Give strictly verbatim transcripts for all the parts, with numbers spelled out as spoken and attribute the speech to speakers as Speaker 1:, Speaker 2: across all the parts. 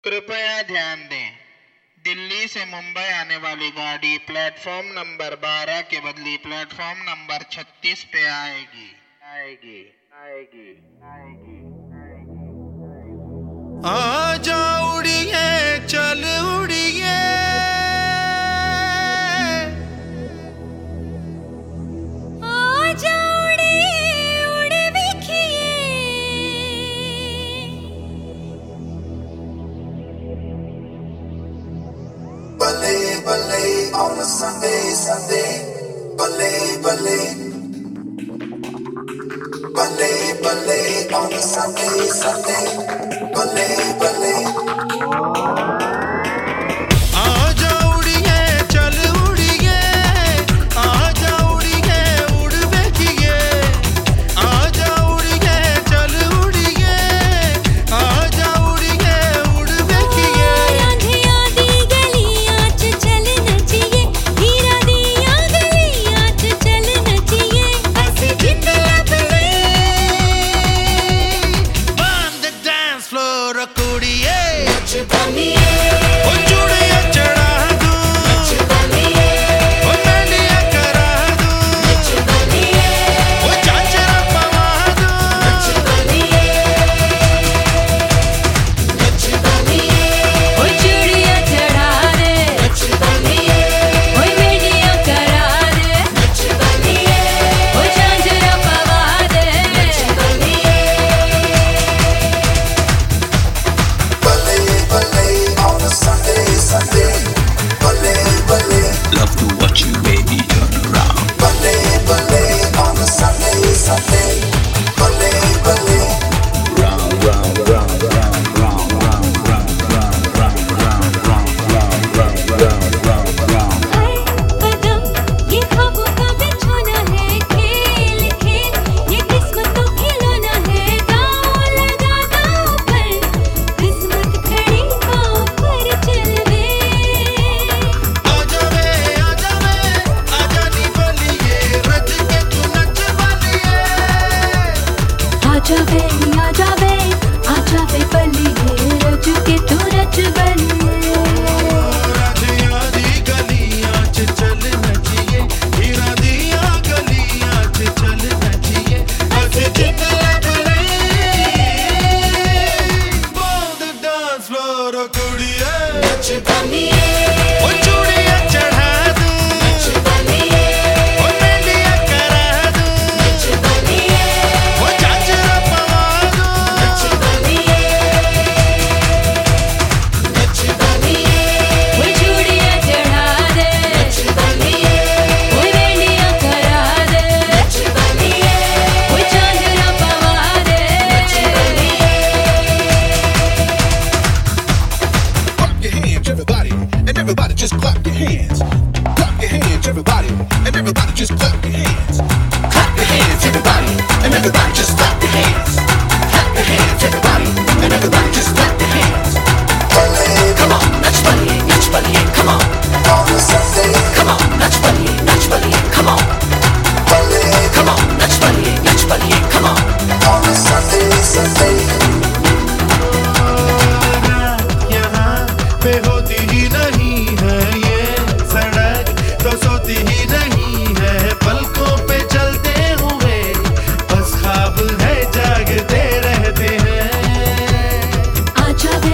Speaker 1: कृपया ध्यान दें, दिल्ली से मुंबई आने वाली गाड़ी प्लेटफॉर्म नंबर बारह के बदले प्लेटफॉर्म नंबर छत्तीस पे आएगी आएगी आएगी आएगी
Speaker 2: आजा उड़िए चल उड़िए
Speaker 3: आजा उड़िए उड़ बिखिए
Speaker 4: Ballet, ballet on a Sunday, Sunday. Ballet, ballet. Ballet, ballet on a Sunday, Sunday. Ballet, ballet.
Speaker 2: आजा उड़िए चल उड़िए आजा उड़िए उड़ बेखिए आजा उड़िए चल उड़िए आजा उड़िए उड़ बेखिए
Speaker 3: रांधिया दी गलियां च चल नचिए हीरा दिया गलियां च चल नचिए ऐसी जिंद लबले
Speaker 2: on the dance floor कुड़िए
Speaker 3: नच बनिए
Speaker 2: ओ चूड़िया चढ़ा दूं
Speaker 3: नच बनिए
Speaker 2: ओ मेहंदिया करा दूं
Speaker 3: नच बनिए
Speaker 2: ओ चांचरा पवा दूं
Speaker 3: नच बनिए नच बनिए ओ चूड़िया चढ़ा दे नच बनिए ओ मेहंदिया करा दे नच बनिए ओ झांझरा पवा दे नच बनिए
Speaker 4: Ballet, ballet on a Sunday, Sunday. Ballet, ballet.
Speaker 5: Love to watch you, baby, turn around.
Speaker 4: Ballet, ballet on a Sunday, Sunday. Ballet, ballet.
Speaker 5: Round, round, round, round, round, round, round, round, round, round, round, round, round, round, round.
Speaker 3: हर कदम ये ख्वाबों का बिछोना है खेल खेल ये किस्मत तो खिलौना है दांव लगा दांव पर किस्मत खड़ी पाँव पर चल वे
Speaker 2: आजा वे आजा वे आजा नी बलिए रच के तू नच बलिए
Speaker 3: आजा वे आजा वे आजा वे बलिए रज के तू रच बलिए
Speaker 2: राधिया दी गलियां च चल नचिए हीरा दिया गलियां च चल नचिए ऐसे जिंद लबले on the dance floor कुड़िए
Speaker 3: नच बनिए
Speaker 2: ओ चूड़िया चढ़ा दूं
Speaker 3: नच बनिए
Speaker 2: ओ मेहंदिया करा दूं
Speaker 3: नच बनिए
Speaker 2: ओ चांचरा पवा दूं
Speaker 3: नच बनिए नच बनिए वो चूड़िया चढ़ा दे नच बनिए वो मेहंदिया करा दे नच बनिए वो झांझरा पवा दे नच बनिए
Speaker 6: Clap your hands, everybody, and everybody just clap your hands. Clap your hands, everybody, and everybody just clap your hands. Clap your hands, everybody, and everybody just clap your hands. Clap your hands, everybody, and everybody just clap your hands.
Speaker 4: Ballet
Speaker 6: Come on, natch bunny, natch bunny, come on.
Speaker 4: on a Sunday.
Speaker 6: Come on, natch bunny, natch bunny, come on.
Speaker 4: Ballet
Speaker 6: Come on, natch bunny, natch bunny, come on.
Speaker 4: on a Sunday, Sunday.
Speaker 2: यहाँ पे होती ही नहीं है ये सड़क तो सोती ही नहीं है पलकों पे चलते हुए बस ख्वाब है जागते रहते हैं
Speaker 3: आजा वे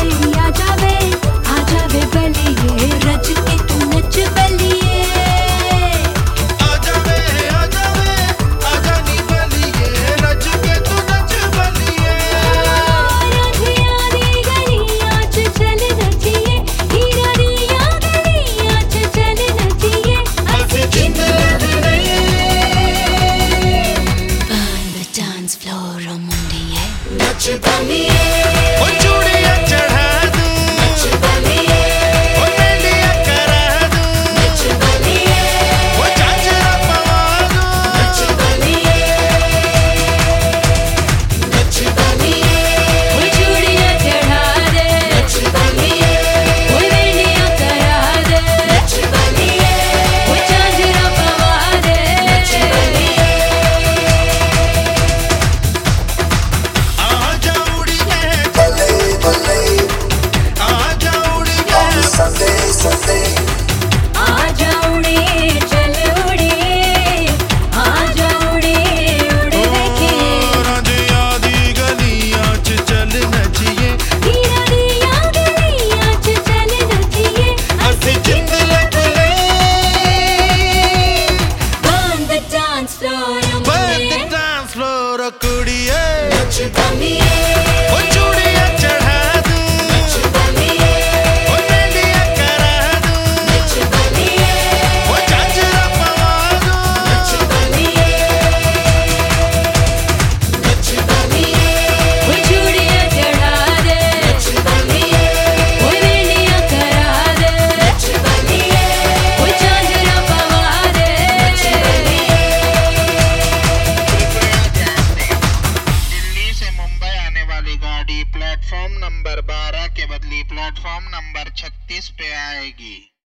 Speaker 1: प्लेटफॉर्म नंबर छत्तीस पे आएगी।